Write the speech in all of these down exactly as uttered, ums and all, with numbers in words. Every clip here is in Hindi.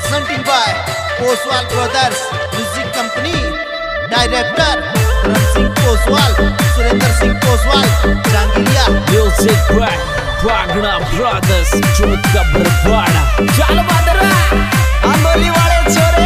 presenting by Oswal Brothers Music Company. Director Karan Singh Oswal, Surendra Singh Oswal, Jangilia. Music by Bhagna Brothers, Jodh ka Barwada. चल बदरा अंदोली वाले छोरे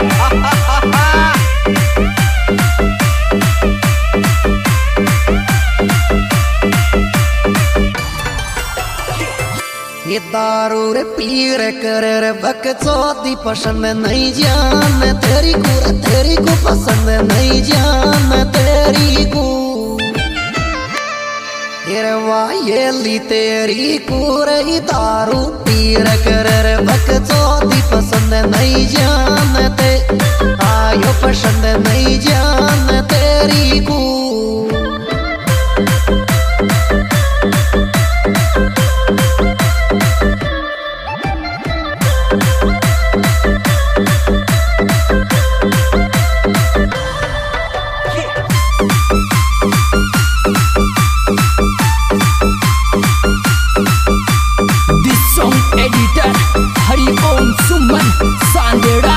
ये दारू रे पीर कर रे बकचोदी पसंद नहीं जान तेरी को तेरी को पसंद नहीं जान तेरी को ये वाह ये ली तेरी को रे दारू पीर कर रे बकचोदी पसंद नहीं जान ते आयो पसंद नहीं जान तेरी को एडिटर हरि ओम सुमन सांदेड़ा।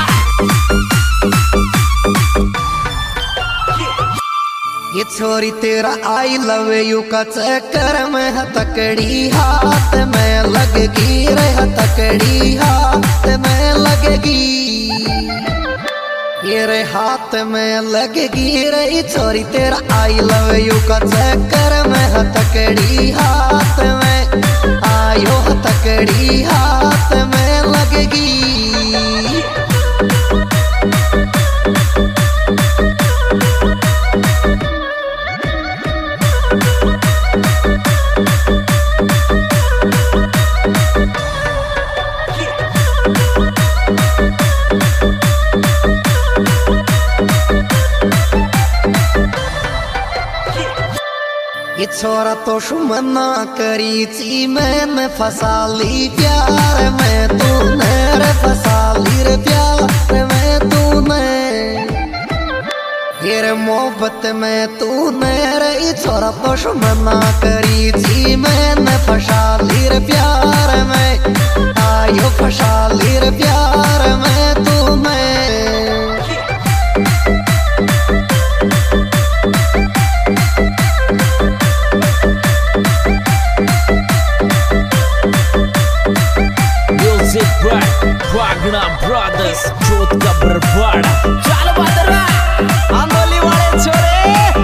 ये छोरी तेरा आई लव यू का चक्कर में हथकड़ी हाथ में लगगी रे हथकड़ी हाथ में लगगी ये रे हाथ में लगगी रे छोरी तेरा आई लव यू का चक्कर में हथकड़ी हाथ में आयो हथकड़ी हाथ में लगगी ये छोरा तो शुमना करी थी मैंने फसा ली प्यार में तूने रे फसा ली रे प्यार में तूने ये रे मोहब्बत में तूने रे छोरा तो शुमना करी थी मैंने फसा ली रे प्यार में आयो फसा ली रे प्यार में तूने Bhagna Brothers, Jodh ka Barwada. चल बदरा अंदोली वाले छोरे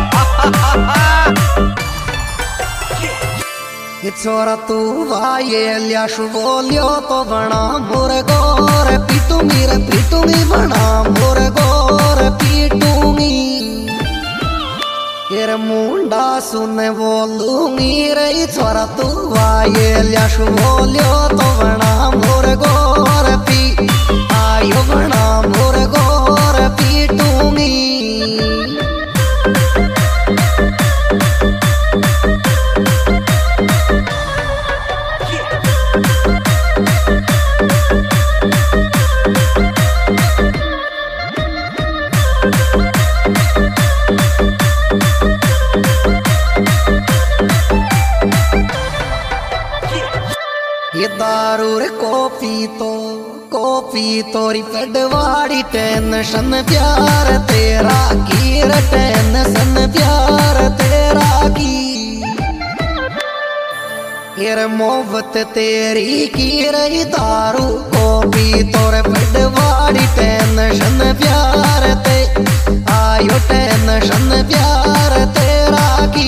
ये छोरा तू वाये ल्याशु बोलियो तो बना मोर गोर पीटूंगी रे पीटूंगी बना मोर गोर पीटूंगी ये रे मुंडा सुने बोलूंगी रे छोरा तू वाये ल्याशु बोलियो तो बना मोर गोर पी आयो बना मोर गोर पीटूंगी ये दारू रे कॉफी तो कॉफी तोरी पेडवाड़ी टेंशन प्यार तेरा की रे टेंशन प्यार तेरा की ये रे मोहब्बत तेरी की रे दारू कॉफी तोरे पेडवाड़ी टेंशन प्यार ते आयो टेंशन प्यार तेरा की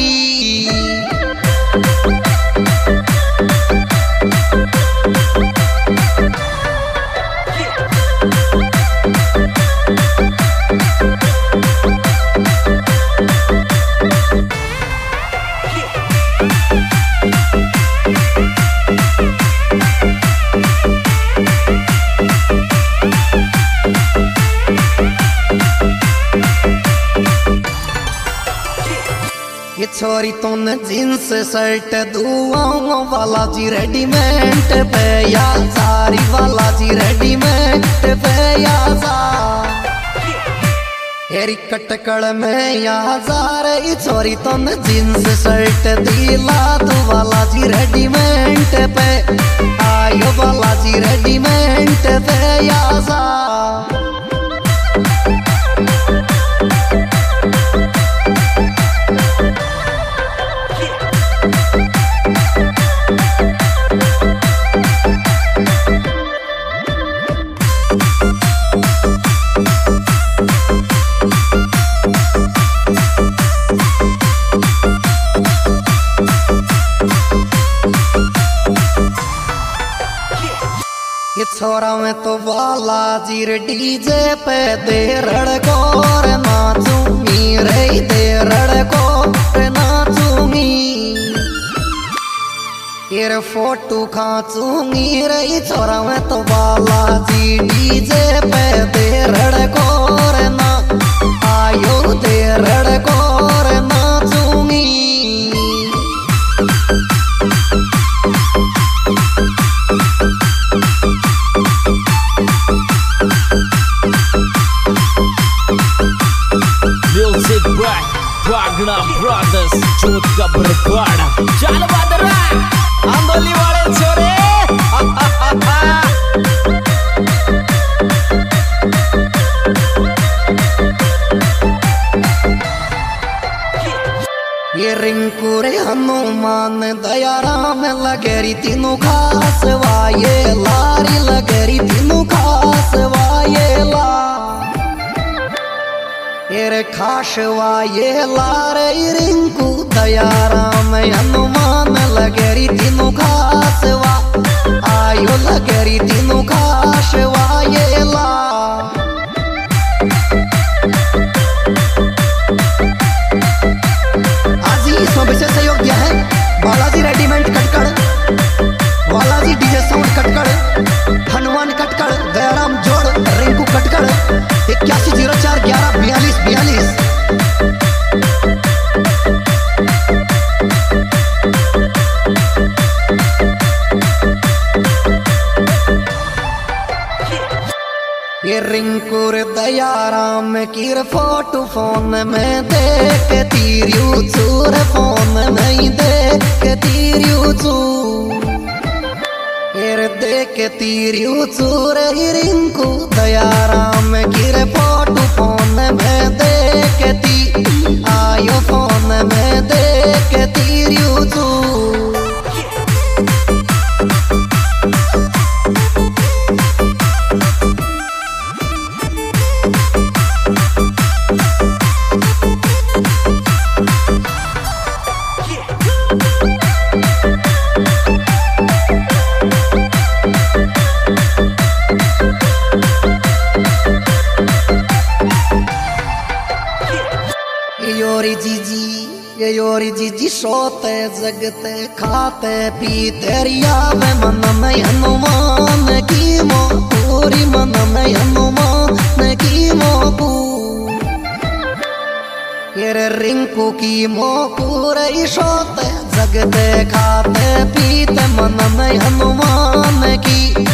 ये छोरी तूने जींस शर्ट दुआओं वाला जी रेडीमेड पे या सारी वाला जी रेडीमेड पे या सा हेरी कटकड़ में या सारे ये छोरी तूने जींस शर्ट दिला तू वाला जी रेडीमेड पे आयो वाला जी रेडीमेड टेंट दे यासा छोरा में तो बालाजी रे डीजे पे दे रड़कोर नाचूंगी रे दे रड़कोर नाचूंगी ये फोटो खाचूंगी रे छोरा में तो बालाजी डीजे पे दे रड़कोर ना आयो दे रड़कोर नाचूंगी Music Black, Wagner Brothers, जोत का बरपाड़ा। चल बदरा, आंदोली वाले छोरे। ये रिंकू रे हनुमान दयाराम लगेरी तीनों खास वाये लारी लगेरी तीनों खास वाये ला ये खाशवा ये लारे रिंकू दयाराम हनुमान लगेरी तीनों खासवा आयो लगेरी तीनों खाशवा ये ला आज ही इसमें विशेष सहयोग दिया है Balaji readymade Katkad, Balaji DJ sound Katkad, Hanuman Katkad, Dayaram Jod, Rinku कटकड़, इक्यासी जीरो चार ग्यारह बयालीस बयालीस। ये रिंकू रे दयाराम की फोटो फोन में देख तीरियो चूर फोन नहीं देख तीरियो चूर ये देख तीरियो चूर रिंकू दयाराम की फोटो फोन में देख ती आयो फोन में देख तीरियो चूर योरी जीजी ये योरी जीजी सोते जगते खाते पीते रिया में मन में हनुमान की मो पूरी मन में हनुमान की मोकू ये रिंकू की मोकू रे सोते जगते खाते पीते मन में हनुमान की